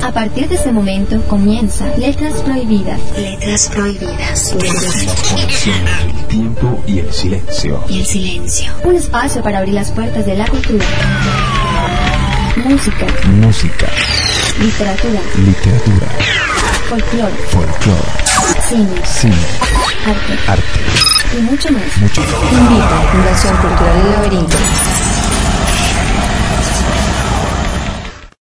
A partir de ese momento comienza Letras Prohibidas. Letras Prohibidas. La conexión entre el tiempo y el silencio. Un espacio para abrir las puertas de la cultura. Música. Literatura. Folclore. Cine. Arte. Y mucho más. Invita Fundación Cultural El Laberinto.